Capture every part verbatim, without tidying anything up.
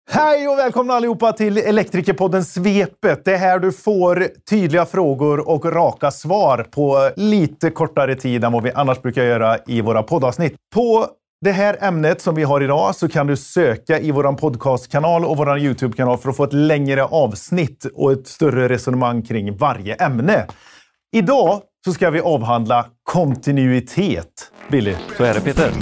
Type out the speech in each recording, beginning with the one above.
Hej och välkomna allihopa till Elektrikerpodden Svepet. Det är här du får tydliga frågor och raka svar på lite kortare tid än vad vi annars brukar göra i våra poddavsnitt. På det här ämnet som vi har idag så kan du söka i våran podcastkanal och våran YouTube-kanal för att få ett längre avsnitt och ett större resonemang kring varje ämne. Idag så ska vi avhandla kontinuitet. Billy. Så är det, Peter.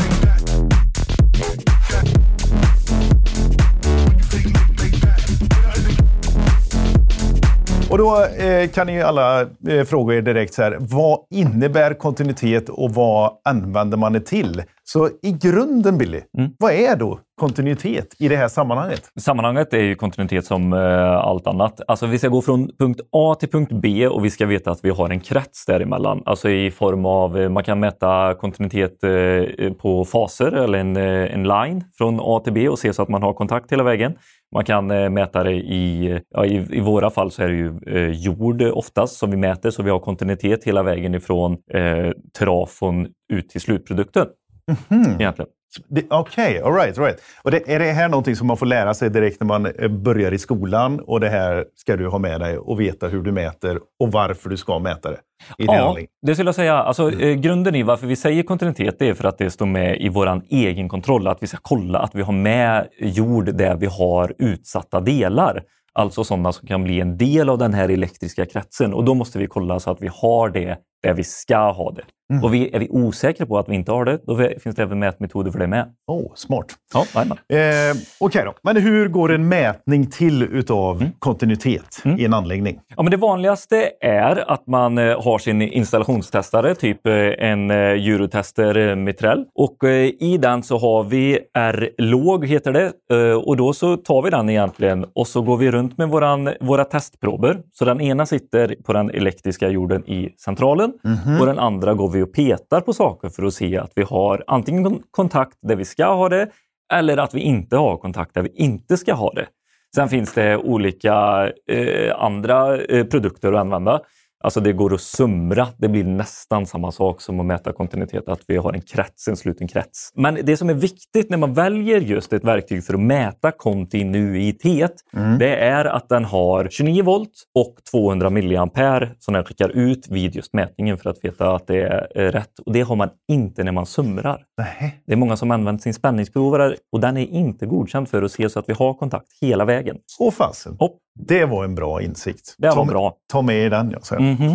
Och då eh, kan ni alla eh, fråga er direkt så här, vad innebär kontinuitet och vad använder man det till? Så i grunden, Billy, mm. vad är då kontinuitet i det här sammanhanget? Sammanhanget är ju kontinuitet som eh, allt annat. Alltså vi ska gå från punkt A till punkt B och vi ska veta att vi har en krets däremellan. Alltså i form av, eh, man kan mäta kontinuitet eh, på faser eller en, eh, en line från A till B och se så att man har kontakt hela vägen. Man kan eh, mäta det i, ja, i, i våra fall så är det ju eh, jord oftast som vi mäter, så vi har kontinuitet hela vägen ifrån eh, trafon ut till slutprodukten. Mm-hmm. Egentligen. Okej, okay, all right, all right. Och det, är det här någonting som man får lära sig direkt när man börjar i skolan, och det här ska du ha med dig och veta hur du mäter och varför du ska mäta det? I ja, det skulle jag säga. Alltså, mm. eh, grunden i varför vi säger kontinuitet är för att det står med i våran egen kontroll. Att vi ska kolla att vi har med jord där vi har utsatta delar. Alltså sådana som kan bli en del av den här elektriska kretsen. Och då måste vi kolla så att vi har det där vi ska ha det. Mm. Och vi, är vi osäkra på att vi inte har det, då finns det även mätmetoder för det med. Åh, oh, smart. Ja, eh, Okej okay då. Men hur går en mätning till utav mm. kontinuitet mm. i en anläggning? Ja, men det vanligaste är att man eh, har sin installationstestare, typ eh, en eh, Eurotester eh, Mitrel. Och eh, i den så har vi R-låg heter det. Eh, och då så tar vi den egentligen och så går vi runt med våran, våra testprober. Så den ena sitter på den elektriska jorden i centralen mm-hmm. och den andra går vi och petar på saker för att se att vi har antingen kontakt där vi ska ha det eller att vi inte har kontakt där vi inte ska ha det. Sen finns det olika eh, andra eh, produkter att använda. Alltså det går att sumra. Det blir nästan samma sak som att mäta kontinuitet, att vi har en krets, en sluten krets. Men det som är viktigt när man väljer just ett verktyg för att mäta kontinuitet, mm. det är att den har tjugonio volt och tvåhundra milliampere som den skickar ut vid just mätningen för att veta att det är rätt. Och det har man inte när man sumrar. Nej. Det är många som använder sin spänningsprovare och den är inte godkänd för att se så att vi har kontakt hela vägen. Åh fasen. Hopp. Det var en bra insikt. Det var ta, bra. Ta med den, jag säger. Mm-hmm.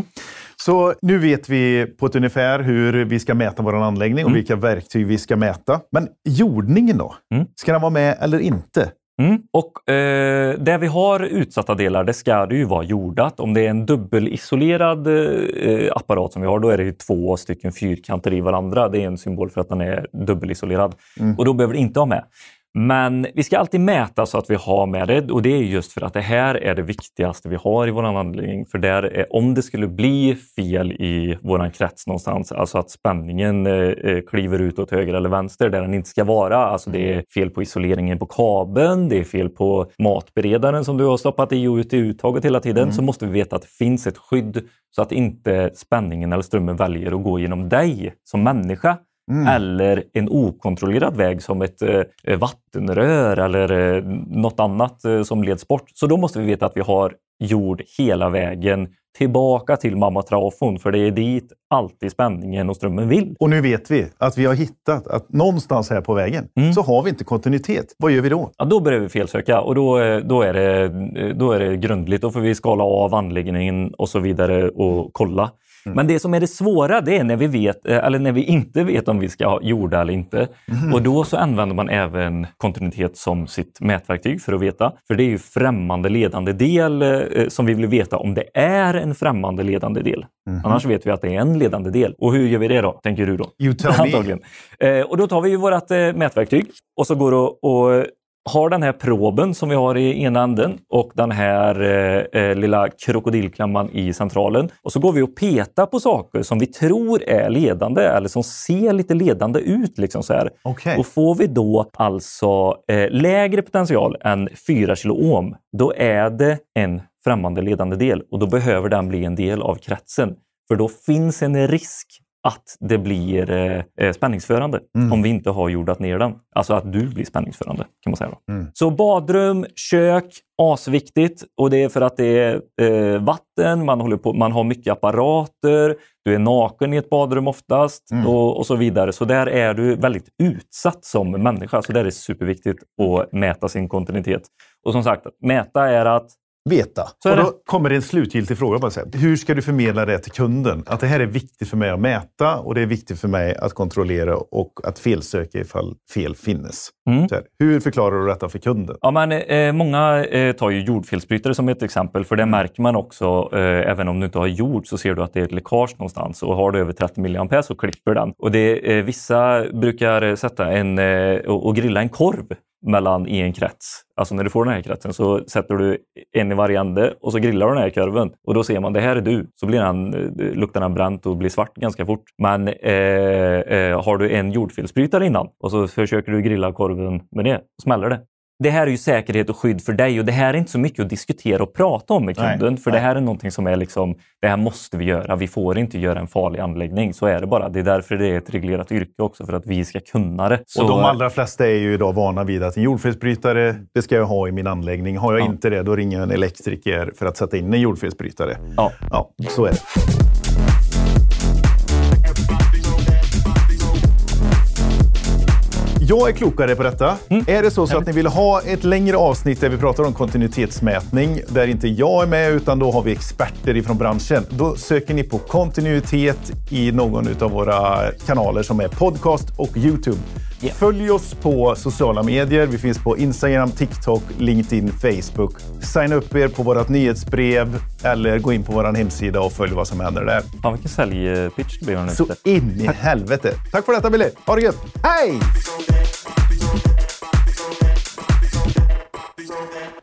Så nu vet vi på ett ungefär hur vi ska mäta vår anläggning och mm. vilka verktyg vi ska mäta. Men jordningen då? Mm. Ska den vara med eller inte? Mm. Och eh, där vi har utsatta delar, det ska det ju vara jordat. Om det är en dubbelisolerad eh, apparat som vi har, då är det ju två stycken fyrkanter i varandra. Det är en symbol för att den är dubbelisolerad. Mm. Och då behöver det inte ha med. Men vi ska alltid mäta så att vi har med det, och det är just för att det här är det viktigaste vi har i vår anläggning. För där är, om det skulle bli fel i våran krets någonstans, alltså att spänningen eh, kliver ut åt höger eller vänster där den inte ska vara. Alltså det är fel på isoleringen på kabeln, det är fel på matberedaren som du har stoppat i och ut i uttaget hela tiden. Mm. Så måste vi veta att det finns ett skydd så att inte spänningen eller strömmen väljer att gå genom dig som människa. Mm. Eller en okontrollerad väg som ett eh, vattenrör eller eh, något annat eh, som leds bort. Så då måste vi veta att vi har jord hela vägen tillbaka till mamma trafon, för det är dit alltid spänningen och strömmen vill. Och nu vet vi att vi har hittat att någonstans här på vägen mm. så har vi inte kontinuitet. Vad gör vi då? Ja, då börjar vi felsöka och då, då, är det, då är det grundligt. Då får vi skala av anläggningen och så vidare och kolla. Mm. Men det som är det svåra, det är när vi vet eller när vi inte vet om vi ska ha jorda eller inte. Mm. Och då så använder man även kontinuitet som sitt mätverktyg för att veta. För det är ju främmande ledande del eh, som vi vill veta om det är en främmande ledande del. Mm. Annars vet vi att det är en ledande del. Och hur gör vi det då, tänker du då? You tell me. Antagligen. Eh, och då tar vi ju vårt eh, mätverktyg och så går det och har den här proben som vi har i ena änden och den här eh, lilla krokodilklamman i centralen. Och så går vi och petar på saker som vi tror är ledande eller som ser lite ledande ut. Liksom så här. Okay. Och får vi då alltså eh, lägre potential än fyra kilo ohm, då är det en främmande ledande del och då behöver den bli en del av kretsen. För då finns en risk att det blir eh, spänningsförande mm. om vi inte har jordat ner den. Alltså att du blir spänningsförande kan man säga då. Mm. Så badrum, kök, asviktigt, och det är för att det är eh, vatten, man, håller på, man har mycket apparater, du är naken i ett badrum oftast mm. och, och så vidare. Så där är du väldigt utsatt som människa, så där är det superviktigt att mäta sin kontinuitet. Och som sagt, mäta är att veta. Och då kommer det en slutgiltig fråga. Bara säga. Hur ska du förmedla det till kunden? Att det här är viktigt för mig att mäta och det är viktigt för mig att kontrollera och att felsöka ifall fel finnes. Mm. Så här, hur förklarar du detta för kunden? Ja, men, eh, många eh, tar ju jordfelsbrytare som ett exempel, för det märker man också, eh, även om du inte har jord så ser du att det är ett läckage någonstans, och har du över trettio milliampere så klipper den. Och det, eh, vissa brukar sätta en eh, och, och grilla en korv mellan i en krets. Alltså när du får den här kretsen så sätter du en i varje ände och så grillar du den här kurven. Och då ser man, det här är du. Så blir den, luktar den bränt och blir svart ganska fort. Men eh, eh, har du en jordfelsbrytare innan och så försöker du grilla korven med det, så smäller det. Det här är ju säkerhet och skydd för dig, och det här är inte så mycket att diskutera och prata om med kunden. Nej, för nej. Det här är någonting som är liksom, det här måste vi göra. Vi får inte göra en farlig anläggning, så är det bara. Det är därför det är ett reglerat yrke också, för att vi ska kunna det. Så... Och de allra flesta är ju idag vana vid att en jordfelsbrytare, det ska jag ha i min anläggning. Har jag ja. inte det, då ringer jag en elektriker för att sätta in en jordfelsbrytare. Ja, ja så är det. Jag är klokare på detta. Mm. Är det så, så att ni vill ha ett längre avsnitt där vi pratar om kontinuitetsmätning, där inte jag är med utan då har vi experter ifrån branschen, då söker ni på kontinuitet i någon av våra kanaler som är podcast och YouTube. Yeah. Följ oss på sociala medier. Vi finns på Instagram, TikTok, LinkedIn, Facebook. Signa upp er på vårt nyhetsbrev eller gå in på vår hemsida och följ vad som händer där. Ja, vilken säljpitch det blir nu. Så in i helvete. Tack för detta, Billy. Ha det gött. Hej!